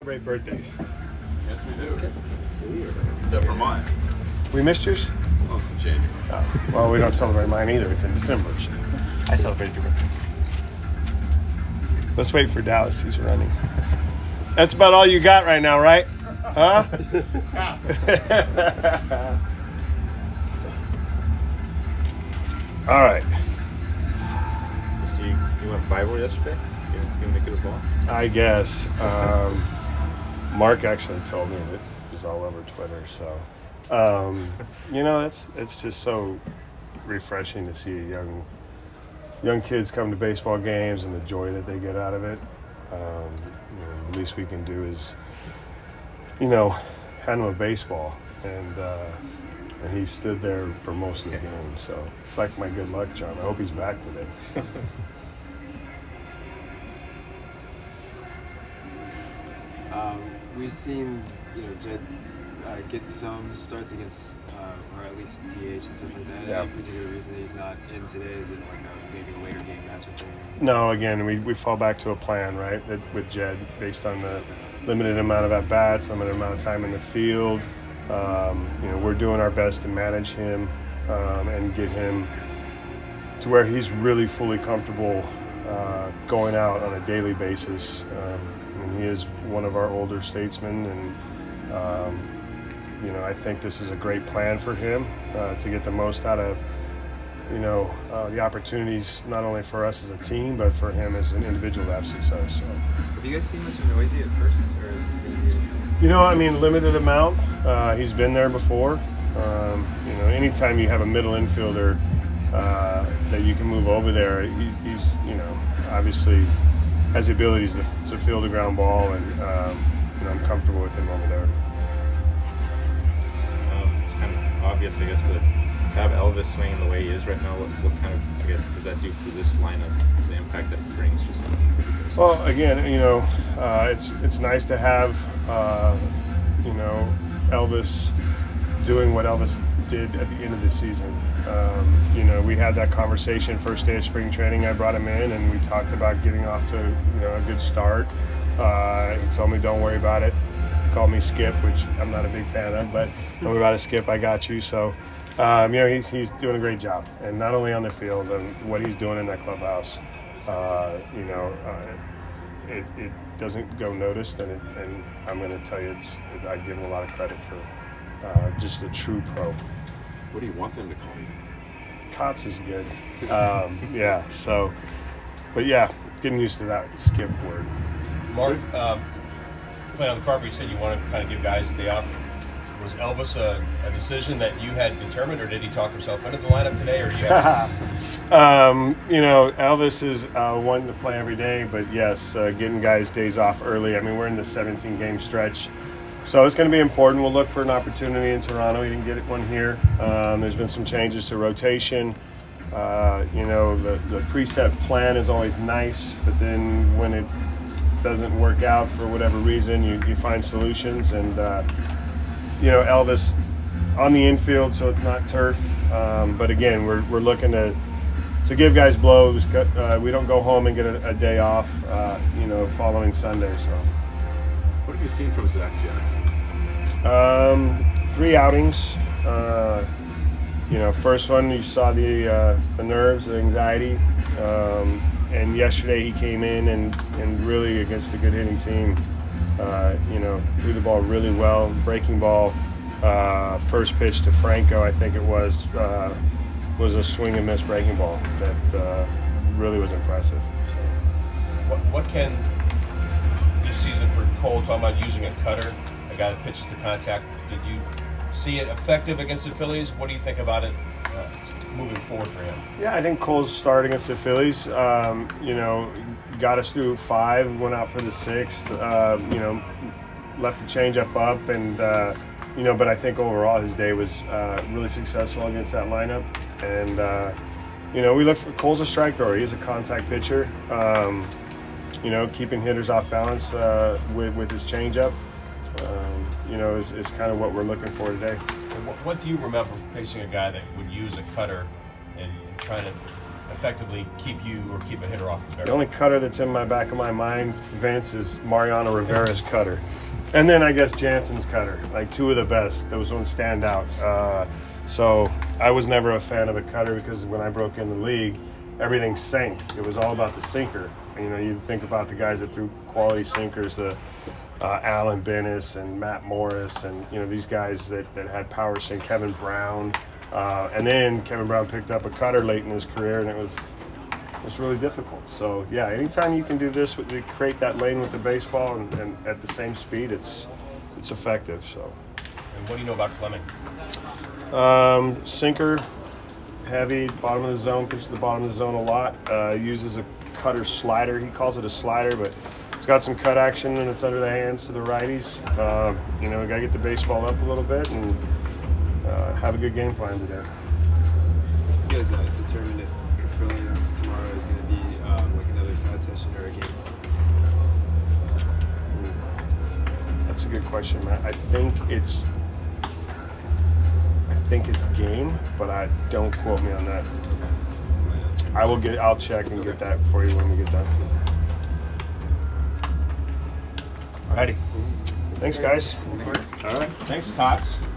Celebrate birthdays. Yes, we do. Except for mine. We missed yours? Oh, it's in January. Oh, well, we don't celebrate mine either. It's in December. I celebrated your birthday. Let's wait for Dallas. He's running. That's about all you got right now, right? Huh? All right. So you went viral yesterday? You make it a ball? I guess. Mark actually told me that it was all over Twitter. So, it's just so refreshing to see young kids come to baseball games and the joy that they get out of it. The least we can do is, hand them a baseball, and he stood there for most of the game. So it's like my good luck charm. I hope he's back today. We've seen, Jed get some starts against, or at least DH and stuff like that. Yeah. Any particular reason that he's not in today? Is it like maybe a later game matchup thing? No, again, we fall back to a plan, right, with Jed, based on the limited amount of at-bats, limited amount of time in the field. We're doing our best to manage him and get him to where he's really fully comfortable going out on a daily basis. He is one of our older statesmen, and I think this is a great plan for him to get the most out of the opportunities, not only for us as a team, but for him as an individual to have success. So. Have you guys seen much of Noisy at first, or is this going to be? Limited amount. He's been there before. Anytime you have a middle infielder that you can move over there, he's obviously has the abilities to field a ground ball, and I'm comfortable with him over there. It's kind of obvious, I guess, but to have Elvis swinging the way he is right now, what kind of, I guess, does that do for this lineup? The impact that it brings, just. Well, again, it's nice to have Elvis doing what Elvis did at the end of the season. We had that conversation first day of spring training. I brought him in, and we talked about getting off to a good start. He told me, "Don't worry about it." Called me Skip, which I'm not a big fan of, but don't worry about it, Skip. I got you. So, he's doing a great job, and not only on the field, and what he's doing in that clubhouse. It doesn't go noticed, and I'm going to tell you, I give him a lot of credit for just a true pro. What do you want them to call you? Kotz is good. Getting used to that Skip word. Mark, playing on the carpet, you said you wanted to kind of give guys a day off. Was Elvis a decision that you had determined, or did he talk himself into the lineup today, or you had Elvis is wanting to play every day, but yes, getting guys days off early. We're in the 17-game stretch, so it's going to be important. We'll look for an opportunity in Toronto. He didn't get one here. There's been some changes to rotation. The preset plan is always nice, but then when it doesn't work out for whatever reason, you find solutions. And Elvis on the infield, so it's not turf. But again, we're looking to give guys blows. We don't go home and get a day off, following Sunday. So. What have you seen from Zach Jackson? 3 outings. First one you saw the nerves, the anxiety, and yesterday he came in and really against a good hitting team, threw the ball really well. Breaking ball, first pitch to Franco, I think it was a swing and miss breaking ball that really was impressive. what can this season for Cole, talking about using a cutter, a guy that pitches to contact, did you see it effective against the Phillies? What do you think about it moving forward for him? Yeah, I think Cole's start against the Phillies, got us through 5, went out for the 6th, left the changeup up, and but I think overall his day was really successful against that lineup. And we look for Cole's a strike thrower. He's a contact pitcher. Keeping hitters off balance with his changeup, is kind of what we're looking for today. What do you remember facing a guy that would use a cutter and trying to effectively keep you or keep a hitter off the barrel? The only cutter that's in my back of my mind, Vince, is Mariano Rivera's cutter. And then I guess Jansen's cutter, like two of the best. Those ones stand out. So I was never a fan of a cutter because when I broke in the league, everything sank. It was all about the sinker. You know, you think about the guys that threw quality sinkers, the Alan Bennis and Matt Morris, and you know these guys that had power sink, Kevin Brown, and then Kevin Brown picked up a cutter late in his career, and it was really difficult. So yeah, anytime you can do this, to create that lane with the baseball and at the same speed, it's effective. So. And what do you know about Fleming? Sinker, heavy, bottom of the zone, pitches the bottom of the zone a lot. Uses a cutter slider. He calls it a slider, but it's got some cut action and it's under the hands to the righties. You know, we got to get the baseball up a little bit and have a good game plan today. You guys determined if Brilliance tomorrow is going to be like another side session or a game? That's a good question, Matt. I think it's game, but don't quote me on that. I'll check and get that for you when we get done. Alrighty. Thanks, guys. All right. Thanks, Cots.